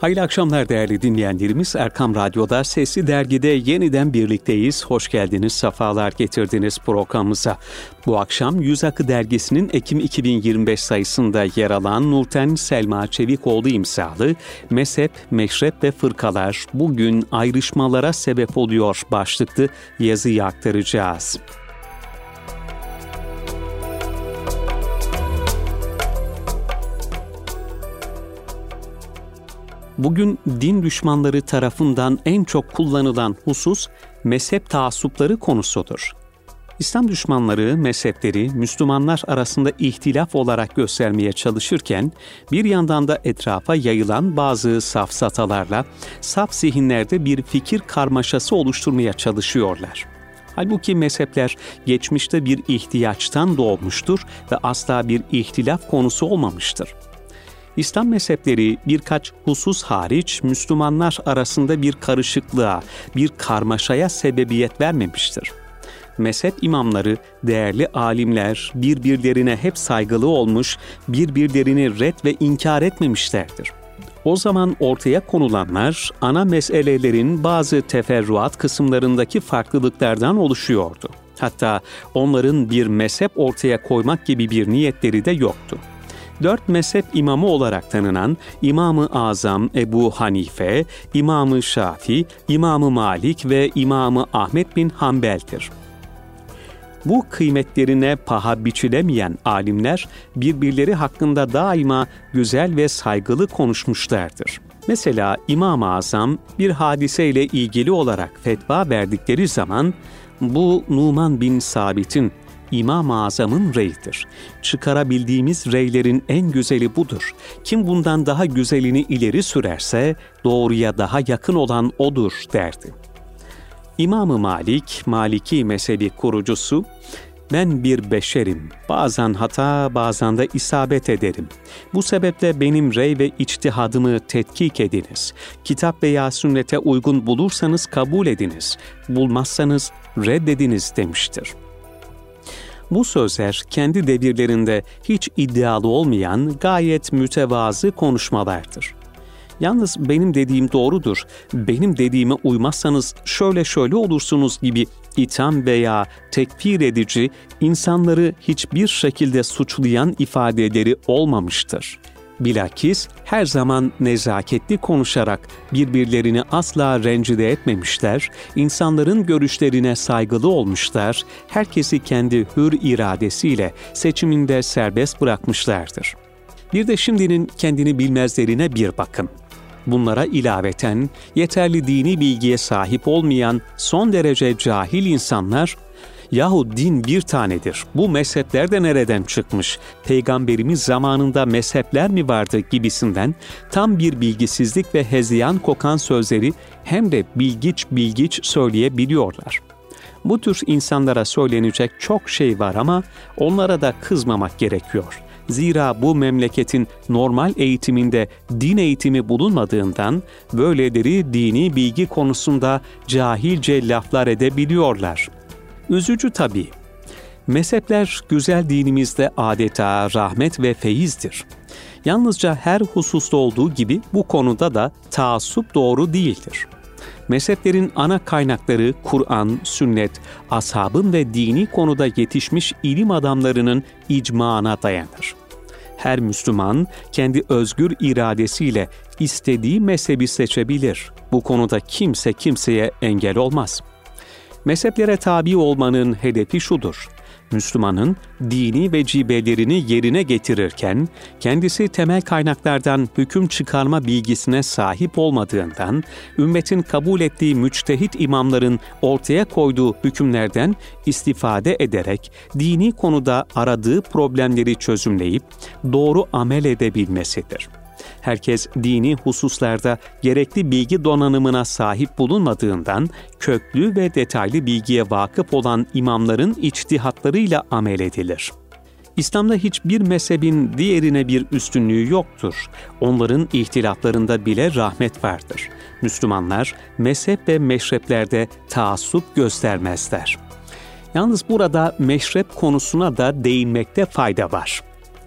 Hayırlı akşamlar değerli dinleyenlerimiz. Erkam Radyo'da Sesli Dergi'de yeniden birlikteyiz. Hoş geldiniz, sefalar getirdiniz programımıza. Bu akşam Yüz Akı Dergisi'nin Ekim 2025 sayısında yer alan Nurten Selma Çevikoğlu imzalı Mezhep, Meşrep ve Fırkalar bugün ayrışmalara sebep oluyor başlıklı yazıyı aktaracağız. Bugün din düşmanları tarafından en çok kullanılan husus mezhep taassupları konusudur. İslam düşmanları mezhepleri Müslümanlar arasında ihtilaf olarak göstermeye çalışırken bir yandan da etrafa yayılan bazı safsatalarla saf zihinlerde bir fikir karmaşası oluşturmaya çalışıyorlar. Halbuki mezhepler geçmişte bir ihtiyaçtan doğmuştur ve asla bir ihtilaf konusu olmamıştır. İslam mezhepleri birkaç husus hariç Müslümanlar arasında bir karışıklığa, bir karmaşaya sebebiyet vermemiştir. Mezhep imamları, değerli alimler birbirlerine hep saygılı olmuş, birbirlerini ret ve inkar etmemişlerdir. O zaman ortaya konulanlar ana meselelerin bazı teferruat kısımlarındaki farklılıklardan oluşuyordu. Hatta onların bir mezhep ortaya koymak gibi bir niyetleri de yoktu. 4 mezhep imamı olarak tanınan İmam-ı Azam Ebu Hanife, İmam-ı Şafii, İmam-ı Malik ve İmam-ı Ahmet bin Hanbel'dir. Bu kıymetlerine paha biçilemeyen alimler birbirleri hakkında daima güzel ve saygılı konuşmuşlardır. Mesela İmam-ı Azam bir hadiseyle ilgili olarak fetva verdikleri zaman bu Numan bin Sabit'in İmam-ı Azam'ın reyidir. Çıkarabildiğimiz reylerin en güzeli budur. Kim bundan daha güzelini ileri sürerse doğruya daha yakın olan odur derdi. İmam-ı Malik, Maliki mezhebi kurucusu, ben bir beşerim, bazen hata bazen de isabet ederim. Bu sebeple benim rey ve içtihadımı tetkik ediniz. Kitap veya sünnete uygun bulursanız kabul ediniz, bulmazsanız reddediniz demiştir. Bu sözler kendi devirlerinde hiç iddialı olmayan gayet mütevazı konuşmalardır. Yalnız benim dediğim doğrudur, benim dediğime uymazsanız şöyle olursunuz gibi itham veya tekfir edici, insanları hiçbir şekilde suçlayan ifadeleri olmamıştır. Bilakis her zaman nezaketli konuşarak birbirlerini asla rencide etmemişler, insanların görüşlerine saygılı olmuşlar, herkesi kendi hür iradesiyle seçiminde serbest bırakmışlardır. Bir de şimdinin kendini bilmezlerine bir bakın. Bunlara ilaveten yeterli dini bilgiye sahip olmayan son derece cahil insanlar, yahu din bir tanedir, bu mezhepler de nereden çıkmış, peygamberimiz zamanında mezhepler mi vardı gibisinden tam bir bilgisizlik ve hezeyan kokan sözleri hem de bilgiç söyleyebiliyorlar. Bu tür insanlara söylenecek çok şey var ama onlara da kızmamak gerekiyor. Zira bu memleketin normal eğitiminde din eğitimi bulunmadığından böyleleri dini bilgi konusunda cahilce laflar edebiliyorlar. Üzücü tabii. Mezhepler güzel dinimizde adeta rahmet ve feyizdir. Yalnızca her hususta olduğu gibi bu konuda da taassup doğru değildir. Mezheplerin ana kaynakları Kur'an, sünnet, ashabın ve dini konuda yetişmiş ilim adamlarının icmağına dayanır. Her Müslüman kendi özgür iradesiyle istediği mezhebi seçebilir. Bu konuda kimse kimseye engel olmaz. Mezheplere tabi olmanın hedefi şudur: Müslümanın dini vecibelerini yerine getirirken kendisi temel kaynaklardan hüküm çıkarma bilgisine sahip olmadığından ümmetin kabul ettiği müçtehit imamların ortaya koyduğu hükümlerden istifade ederek dini konuda aradığı problemleri çözümleyip doğru amel edebilmesidir. Herkes dini hususlarda gerekli bilgi donanımına sahip bulunmadığından köklü ve detaylı bilgiye vakıf olan imamların içtihatlarıyla amel edilir. İslam'da hiçbir mezhebin diğerine bir üstünlüğü yoktur. Onların ihtilaflarında bile rahmet vardır. Müslümanlar mezhep ve meşreplerde taassup göstermezler. Yalnız burada meşrep konusuna da değinmekte fayda var.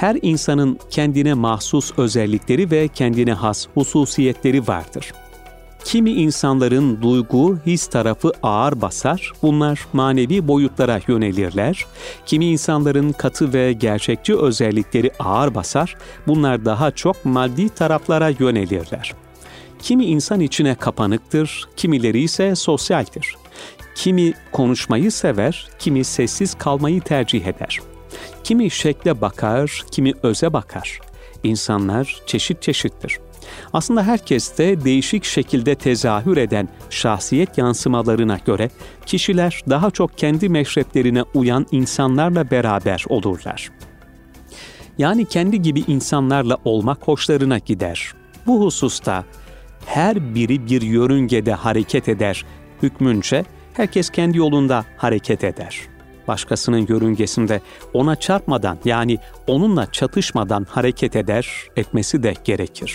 Her insanın kendine mahsus özellikleri ve kendine has hususiyetleri vardır. Kimi insanların duygu, his tarafı ağır basar, bunlar manevi boyutlara yönelirler. Kimi insanların katı ve gerçekçi özellikleri ağır basar, bunlar daha çok maddi taraflara yönelirler. Kimi insan içine kapanıktır, kimileri ise sosyaldir. Kimi konuşmayı sever, kimi sessiz kalmayı tercih eder. Kimi şekle bakar, kimi öze bakar. İnsanlar çeşit çeşittir. Aslında herkeste değişik şekilde tezahür eden şahsiyet yansımalarına göre kişiler daha çok kendi meşreplerine uyan insanlarla beraber olurlar. Yani kendi gibi insanlarla olmak hoşlarına gider. Bu hususta her biri bir yörüngede hareket eder hükmünce herkes kendi yolunda hareket eder. Başkasının yörüngesinde ona çarpmadan yani onunla çatışmadan hareket etmesi de gerekir.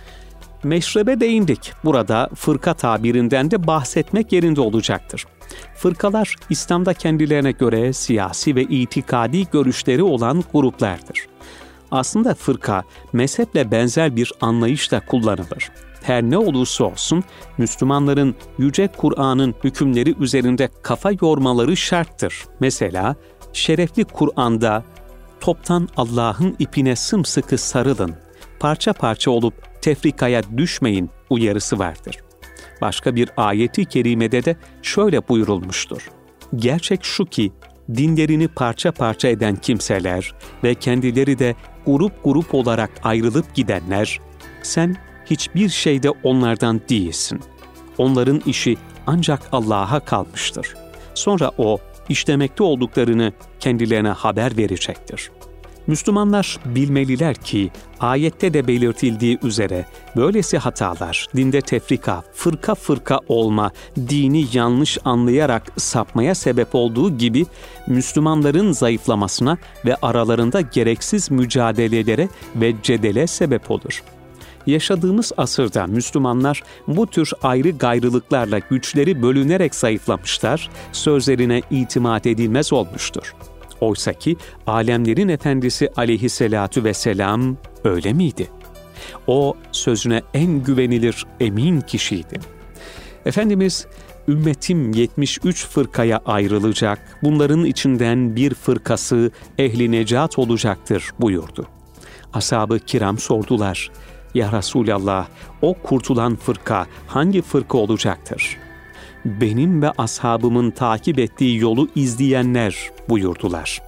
Meşrebe değindik. Burada fırka tabirinden de bahsetmek yerinde olacaktır. Fırkalar İslam'da kendilerine göre siyasi ve itikadi görüşleri olan gruplardır. Aslında fırka, mezheple benzer bir anlayışla kullanılır. Her ne olursa olsun Müslümanların Yüce Kur'an'ın hükümleri üzerinde kafa yormaları şarttır. Mesela şerefli Kur'an'da toptan Allah'ın ipine sımsıkı sarılın, parça parça olup tefrikaya düşmeyin uyarısı vardır. Başka bir ayeti kerimede de şöyle buyurulmuştur. Gerçek şu ki dinlerini parça parça eden kimseler ve kendileri de grup grup olarak ayrılıp gidenler, sen hiçbir şeyde onlardan değilsin. Onların işi ancak Allah'a kalmıştır. Sonra O, işlemekte olduklarını kendilerine haber verecektir. Müslümanlar bilmeliler ki ayette de belirtildiği üzere böylesi hatalar, dinde tefrika, fırka fırka olma, dini yanlış anlayarak sapmaya sebep olduğu gibi Müslümanların zayıflamasına ve aralarında gereksiz mücadelelere ve cedele sebep olur. Yaşadığımız asırda Müslümanlar bu tür ayrı gayrılıklarla güçleri bölünerek zayıflamışlar, sözlerine itimat edilmez olmuştur. Oysaki alemlerin efendisi aleyhissalatu vesselam öyle miydi? O sözüne en güvenilir, emin kişiydi. Efendimiz, ümmetim 73 fırkaya ayrılacak, bunların içinden bir fırkası ehli necat olacaktır buyurdu. Ashab-ı kiram sordular, ya Resulallah, o kurtulan fırka hangi fırka olacaktır? Benim ve ashabımın takip ettiği yolu izleyenler buyurdular.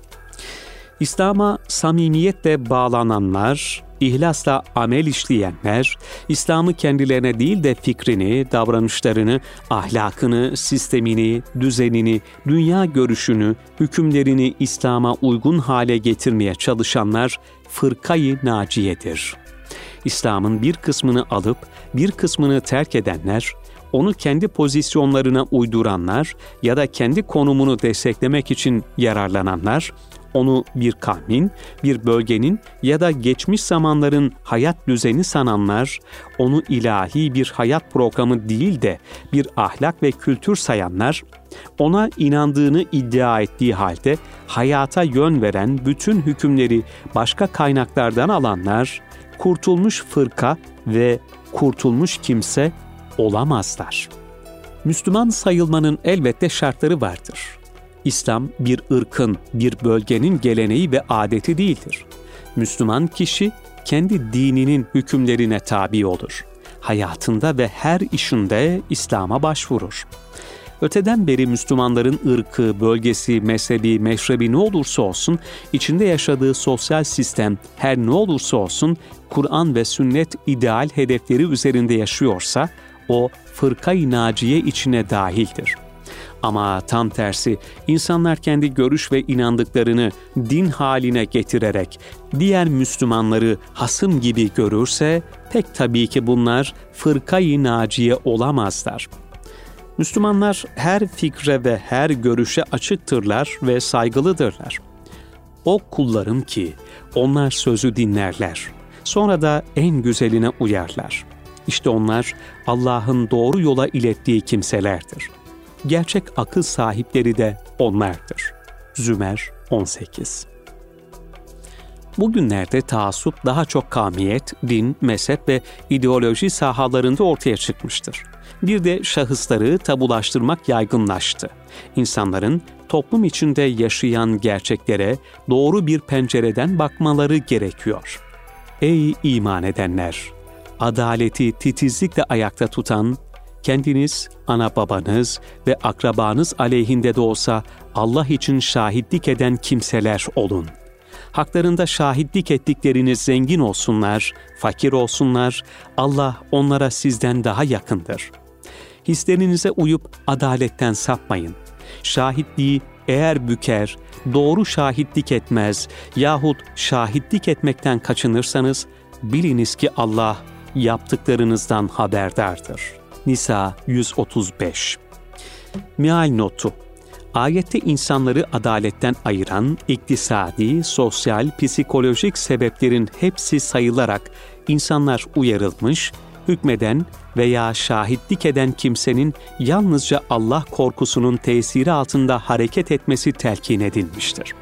İslam'a samimiyetle bağlananlar, ihlasla amel işleyenler, İslam'ı kendilerine değil de fikrini, davranışlarını, ahlakını, sistemini, düzenini, dünya görüşünü, hükümlerini İslam'a uygun hale getirmeye çalışanlar fırkayı naciyedir. İslam'ın bir kısmını alıp bir kısmını terk edenler, onu kendi pozisyonlarına uyduranlar ya da kendi konumunu desteklemek için yararlananlar, onu bir kavmin, bir bölgenin ya da geçmiş zamanların hayat düzeni sananlar, onu ilahi bir hayat programı değil de bir ahlak ve kültür sayanlar, ona inandığını iddia ettiği halde hayata yön veren bütün hükümleri başka kaynaklardan alanlar, kurtulmuş fırka ve kurtulmuş kimse olamazlar. Müslüman sayılmanın elbette şartları vardır. İslam bir ırkın, bir bölgenin geleneği ve adeti değildir. Müslüman kişi kendi dininin hükümlerine tabi olur. Hayatında ve her işinde İslam'a başvurur. Öteden beri Müslümanların ırkı, bölgesi, mezhebi, meşrebi ne olursa olsun, içinde yaşadığı sosyal sistem her ne olursa olsun, Kur'an ve sünnet ideal hedefleri üzerinde yaşıyorsa, o fırka-i naciye içine dahildir. Ama tam tersi, insanlar kendi görüş ve inandıklarını din haline getirerek diğer Müslümanları hasım gibi görürse, pek tabii ki bunlar fırka-i naciye olamazlar. Müslümanlar her fikre ve her görüşe açıktırlar ve saygılıdırlar. O kullarım ki onlar sözü dinlerler, sonra da en güzeline uyarlar. İşte onlar Allah'ın doğru yola ilettiği kimselerdir. Gerçek akıl sahipleri de onlardır. Zümer 18. Bugünlerde taassup daha çok kavmiyet, din, mezhep ve ideoloji sahalarında ortaya çıkmıştır. Bir de şahısları tabulaştırmak yaygınlaştı. İnsanların toplum içinde yaşayan gerçeklere doğru bir pencereden bakmaları gerekiyor. Ey iman edenler! Adaleti titizlikle ayakta tutan, kendiniz, ana babanız ve akrabanız aleyhinde de olsa Allah için şahitlik eden kimseler olun. Haklarında şahitlik ettikleriniz zengin olsunlar, fakir olsunlar, Allah onlara sizden daha yakındır. Hislerinize uyup adaletten sapmayın. Şahitliği eğer büker, doğru şahitlik etmez yahut şahitlik etmekten kaçınırsanız, biliniz ki Allah yaptıklarınızdan haberdardır. Nisa 135. Meal notu: ayette insanları adaletten ayıran iktisadi, sosyal, psikolojik sebeplerin hepsi sayılarak insanlar uyarılmış, hükmeden veya şahitlik eden kimsenin yalnızca Allah korkusunun tesiri altında hareket etmesi telkin edilmiştir.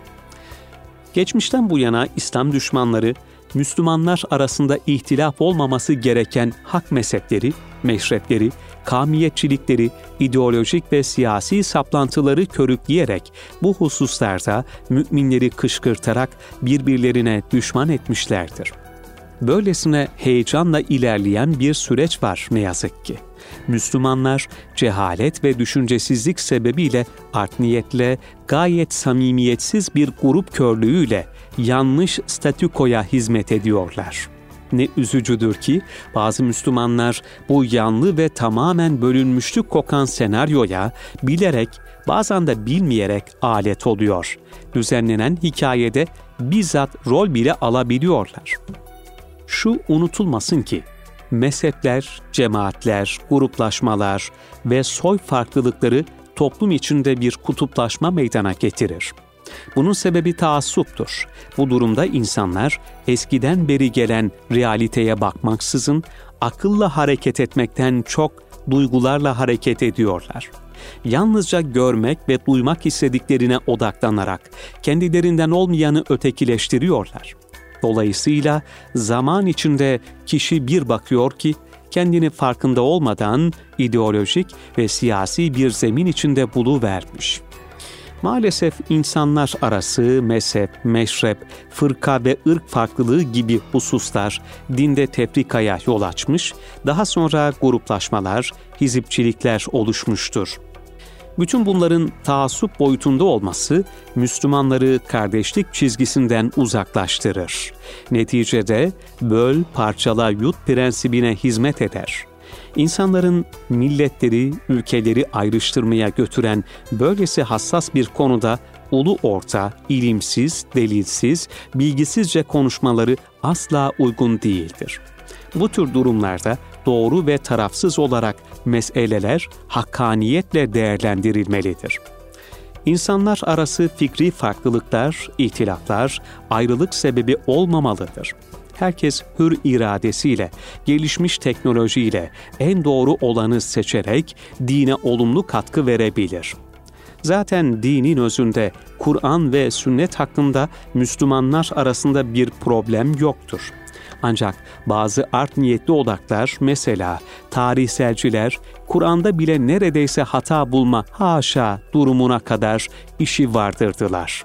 Geçmişten bu yana İslam düşmanları, Müslümanlar arasında ihtilaf olmaması gereken hak mezhepleri, meşrepleri, kavmiyetçilikleri, ideolojik ve siyasi saplantıları körükleyerek bu hususlarda müminleri kışkırtarak birbirlerine düşman etmişlerdir. Böylesine heyecanla ilerleyen bir süreç var ne yazık ki. Müslümanlar cehalet ve düşüncesizlik sebebiyle art niyetle, gayet samimiyetsiz bir grup körlüğüyle yanlış statükoya hizmet ediyorlar. Ne üzücüdür ki bazı Müslümanlar bu yanlı ve tamamen bölünmüşlük kokan senaryoya bilerek, bazen de bilmeyerek alet oluyor. Düzenlenen hikayede bizzat rol bile alabiliyorlar. Şu unutulmasın ki, mezhepler, cemaatler, gruplaşmalar ve soy farklılıkları toplum içinde bir kutuplaşma meydana getirir. Bunun sebebi taassuptur. Bu durumda insanlar eskiden beri gelen realiteye bakmaksızın akılla hareket etmekten çok duygularla hareket ediyorlar. Yalnızca görmek ve duymak istediklerine odaklanarak kendilerinden olmayanı ötekileştiriyorlar. Dolayısıyla zaman içinde kişi bir bakıyor ki kendini farkında olmadan ideolojik ve siyasi bir zemin içinde buluvermiş. Maalesef insanlar arası mezhep, meşrep, fırka ve ırk farklılığı gibi hususlar dinde tefrikaya yol açmış, daha sonra gruplaşmalar, hizipçilikler oluşmuştur. Bütün bunların taassup boyutunda olması Müslümanları kardeşlik çizgisinden uzaklaştırır. Neticede böl, parçala, yut prensibine hizmet eder. İnsanların milletleri, ülkeleri ayrıştırmaya götüren böylesi hassas bir konuda ulu orta, ilimsiz, delilsiz, bilgisizce konuşmaları asla uygun değildir. Bu tür durumlarda doğru ve tarafsız olarak meseleler hakkaniyetle değerlendirilmelidir. İnsanlar arası fikri farklılıklar, ihtilaflar, ayrılık sebebi olmamalıdır. Herkes hür iradesiyle, gelişmiş teknolojiyle en doğru olanı seçerek dine olumlu katkı verebilir. Zaten dinin özünde Kur'an ve sünnet hakkında Müslümanlar arasında bir problem yoktur. Ancak bazı art niyetli odaklar, mesela tarihselciler, Kur'an'da bile neredeyse hata bulma haşa durumuna kadar işi vardırdılar.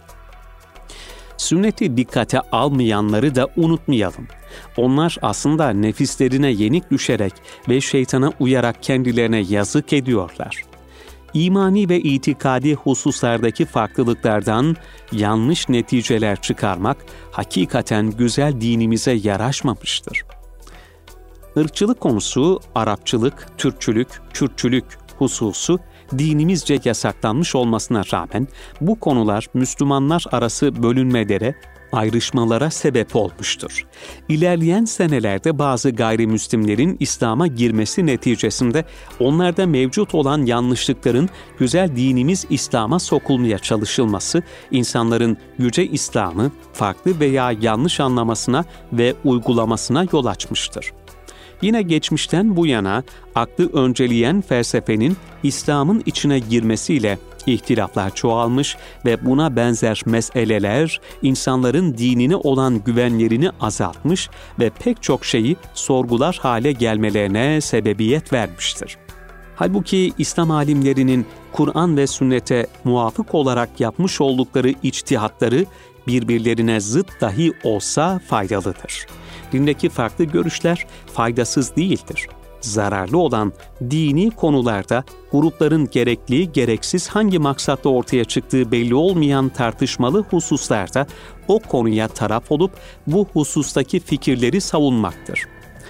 Sünneti dikkate almayanları da unutmayalım. Onlar aslında nefislerine yenik düşerek ve şeytana uyarak kendilerine yazık ediyorlar. İmani ve itikadi hususlardaki farklılıklardan yanlış neticeler çıkarmak hakikaten güzel dinimize yaraşmamıştır. Irkçılık konusu, Arapçılık, Türkçülük, Kürtçülük hususu dinimizce yasaklanmış olmasına rağmen bu konular Müslümanlar arası bölünmelere, ayrışmalara sebep olmuştur. İlerleyen senelerde bazı gayrimüslimlerin İslam'a girmesi neticesinde onlarda mevcut olan yanlışlıkların güzel dinimiz İslam'a sokulmaya çalışılması, insanların yüce İslam'ı farklı veya yanlış anlamasına ve uygulamasına yol açmıştır. Yine geçmişten bu yana aklı önceleyen felsefenin İslam'ın içine girmesiyle ihtilaflar çoğalmış ve buna benzer meseleler insanların dinine olan güvenlerini azaltmış ve pek çok şeyi sorgular hale gelmelerine sebebiyet vermiştir. Halbuki İslam alimlerinin Kur'an ve sünnete muvafık olarak yapmış oldukları içtihatları birbirlerine zıt dahi olsa faydalıdır. Dindeki farklı görüşler faydasız değildir. Zararlı olan dini konularda grupların gerekli, gereksiz hangi maksatla ortaya çıktığı belli olmayan tartışmalı hususlarda o konuya taraf olup bu husustaki fikirleri savunmaktır.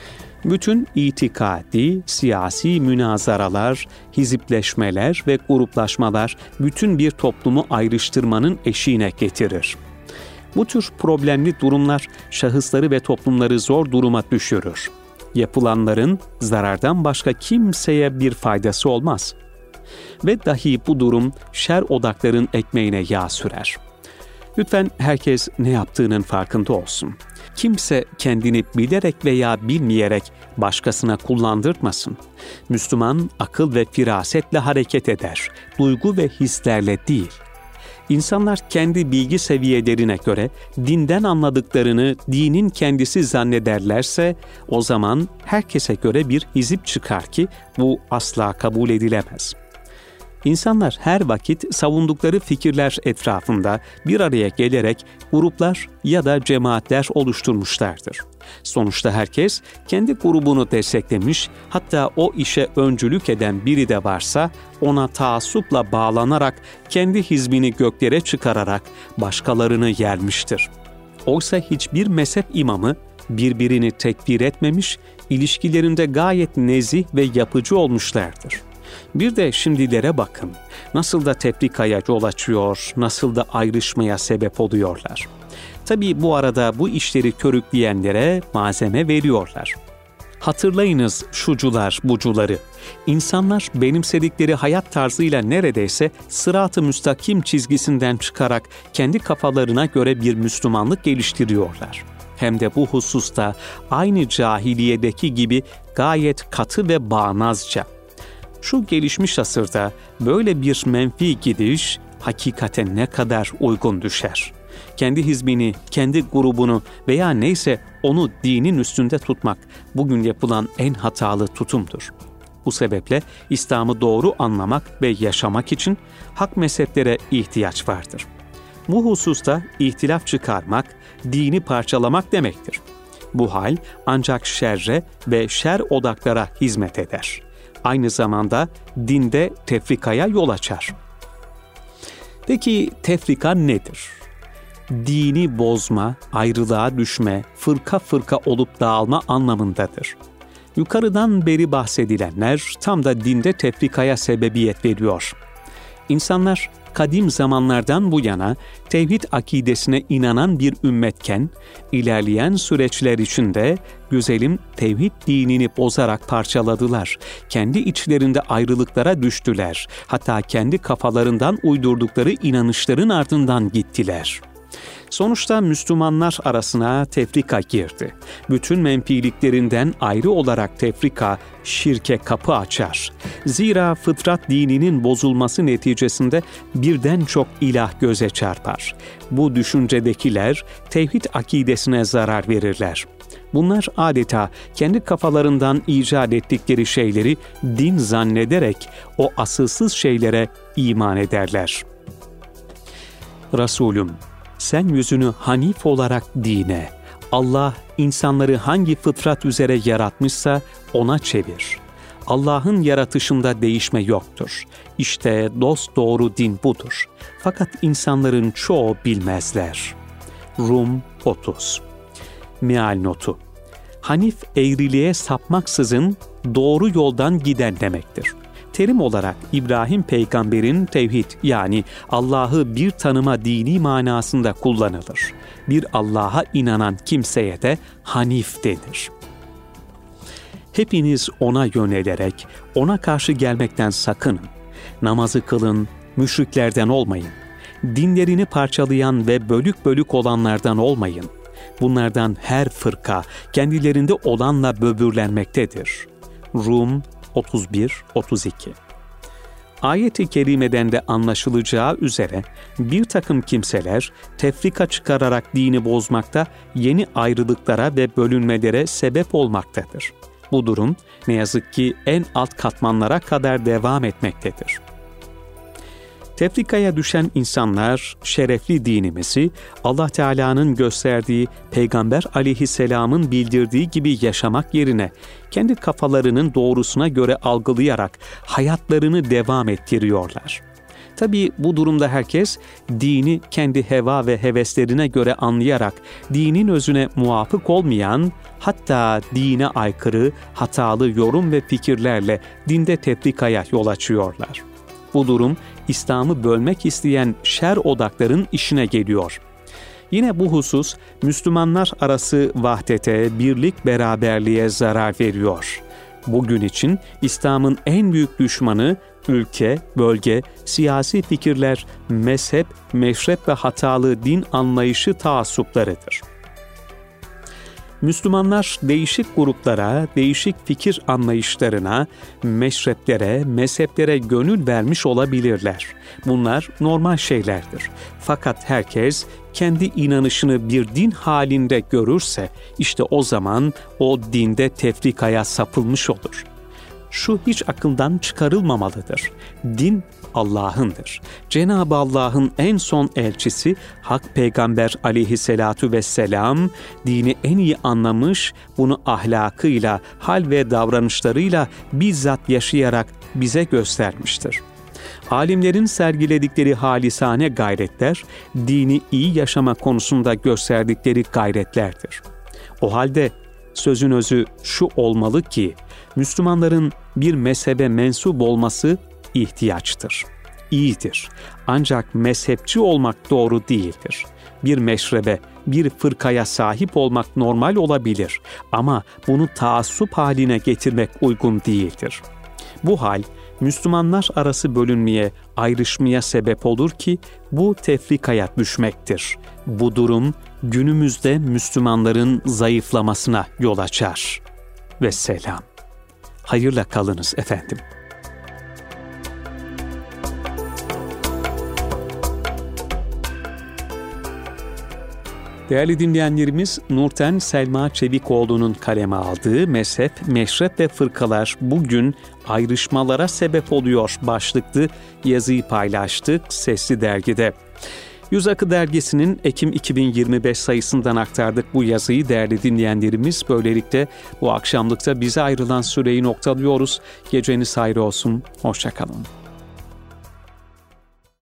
Bütün itikadi, siyasi münazaralar, hizipleşmeler ve gruplaşmalar bütün bir toplumu ayrıştırmanın eşiğine getirir. Bu tür problemli durumlar şahısları ve toplumları zor duruma düşürür. Yapılanların zarardan başka kimseye bir faydası olmaz. Ve dahi bu durum şer odakların ekmeğine yağ sürer. Lütfen herkes ne yaptığının farkında olsun. Kimse kendini bilerek veya bilmeyerek başkasına kullandırtmasın. Müslüman akıl ve firasetle hareket eder, duygu ve hislerle değil. İnsanlar kendi bilgi seviyelerine göre dinden anladıklarını dinin kendisi zannederlerse o zaman herkese göre bir hizip çıkar ki bu asla kabul edilemez. İnsanlar her vakit savundukları fikirler etrafında bir araya gelerek gruplar ya da cemaatler oluşturmuşlardır. Sonuçta herkes kendi grubunu desteklemiş, hatta o işe öncülük eden biri de varsa ona taassupla bağlanarak kendi hizbini göklere çıkararak başkalarını yermiştir. Oysa hiçbir mezhep imamı birbirini tekfir etmemiş, ilişkilerinde gayet nezih ve yapıcı olmuşlardır. Bir de şimdilere bakın, nasıl da tefrikaya yol açıyor, nasıl da ayrışmaya sebep oluyorlar. Tabii bu arada bu işleri körükleyenlere malzeme veriyorlar. Hatırlayınız şucular, bucuları. İnsanlar benimsedikleri hayat tarzıyla neredeyse sırat-ı müstakim çizgisinden çıkarak kendi kafalarına göre bir Müslümanlık geliştiriyorlar. Hem de bu hususta aynı cahiliyedeki gibi gayet katı ve bağnazca. Şu gelişmiş asırda böyle bir menfi gidiş hakikaten ne kadar uygun düşer. Kendi hizbini, kendi grubunu veya neyse onu dinin üstünde tutmak bugün yapılan en hatalı tutumdur. Bu sebeple İslam'ı doğru anlamak ve yaşamak için hak mezheplere ihtiyaç vardır. Bu hususta ihtilaf çıkarmak, dini parçalamak demektir. Bu hal ancak şerre ve şer odaklara hizmet eder. Aynı zamanda dinde tefrikaya yol açar. Peki tefrika nedir? Dini bozma, ayrılığa düşme, fırka fırka olup dağılma anlamındadır. Yukarıdan beri bahsedilenler tam da dinde tefrikaya sebebiyet veriyor. İnsanlar kadim zamanlardan bu yana tevhid akidesine inanan bir ümmetken, ilerleyen süreçler içinde güzelim tevhid dinini bozarak parçaladılar. Kendi içlerinde ayrılıklara düştüler. Hatta kendi kafalarından uydurdukları inanışların ardından gittiler. Sonuçta Müslümanlar arasına tefrika girdi. Bütün menfiliklerinden ayrı olarak tefrika, şirke kapı açar. Zira fıtrat dininin bozulması neticesinde birden çok ilah göze çarpar. Bu düşüncedekiler tevhid akidesine zarar verirler. Bunlar adeta kendi kafalarından icat ettikleri şeyleri din zannederek o asılsız şeylere iman ederler. Resulüm, sen yüzünü hanif olarak dine, Allah insanları hangi fıtrat üzere yaratmışsa ona çevir. Allah'ın yaratışında değişme yoktur. İşte dosdoğru din budur. Fakat insanların çoğu bilmezler. Rum 30. Meal notu. Hanif eğriliğe sapmaksızın doğru yoldan giden demektir. Terim olarak İbrahim peygamberin tevhid yani Allah'ı bir tanıma dini manasında kullanılır. Bir Allah'a inanan kimseye de hanif denir. Hepiniz ona yönelerek ona karşı gelmekten sakının. Namazı kılın, müşriklerden olmayın. Dinlerini parçalayan ve bölük bölük olanlardan olmayın. Bunlardan her fırka kendilerinde olanla böbürlenmektedir. Rum 31-32. Ayet-i kerimeden de anlaşılacağı üzere bir takım kimseler tefrika çıkararak dini bozmakta, yeni ayrılıklara ve bölünmelere sebep olmaktadır. Bu durum ne yazık ki en alt katmanlara kadar devam etmektedir. Tefrikaya düşen insanlar şerefli dinimizi Allah Teala'nın gösterdiği, Peygamber aleyhisselamın bildirdiği gibi yaşamak yerine kendi kafalarının doğrusuna göre algılayarak hayatlarını devam ettiriyorlar. Tabii bu durumda herkes dini kendi heva ve heveslerine göre anlayarak dinin özüne muvafık olmayan, hatta dine aykırı, hatalı yorum ve fikirlerle dinde tefrikaya yol açıyorlar. Bu durum İslam'ı bölmek isteyen şer odakların işine geliyor. Yine bu husus Müslümanlar arası vahdete, birlik, beraberliğe zarar veriyor. Bugün için İslam'ın en büyük düşmanı ülke, bölge, siyasi fikirler, mezhep, meşrep ve hatalı din anlayışı taassuplarıdır. Müslümanlar değişik gruplara, değişik fikir anlayışlarına, meşreplere, mezheplere gönül vermiş olabilirler. Bunlar normal şeylerdir. Fakat herkes kendi inanışını bir din halinde görürse, işte o zaman o dinde tefrikaya sapılmış olur. Şu hiç akıldan çıkarılmamalıdır. Din Allah'ındır. Cenab-ı Allah'ın en son elçisi Hak Peygamber aleyhissalatu vesselam dini en iyi anlamış, bunu ahlakıyla, hal ve davranışlarıyla bizzat yaşayarak bize göstermiştir. Alimlerin sergiledikleri halisane gayretler, dini iyi yaşama konusunda gösterdikleri gayretlerdir. O halde sözün özü şu olmalı ki, Müslümanların bir mezhebe mensup olması ihtiyaçtır, iyidir. Ancak mezhepçi olmak doğru değildir. Bir meşrebe, bir fırkaya sahip olmak normal olabilir ama bunu taassup haline getirmek uygun değildir. Bu hal, Müslümanlar arası bölünmeye, ayrışmaya sebep olur ki bu tefrikaya düşmektir. Bu durum günümüzde Müslümanların zayıflamasına yol açar. Vesselam. Hayırla kalınız efendim. Değerli dinleyenlerimiz, Nurten Selma Çevikoğlu'nun kaleme aldığı Mezhep, Meşrep ve Fırkalar bugün ayrışmalara sebep oluyor başlıklı yazıyı paylaştık Sesli Dergi'de. Yüz Akı Dergisi'nin Ekim 2025 sayısından aktardık bu yazıyı değerli dinleyenlerimiz. Böylelikle bu akşamlıkta bize ayrılan süreyi noktalıyoruz. Geceniz hayır olsun, hoşça kalın.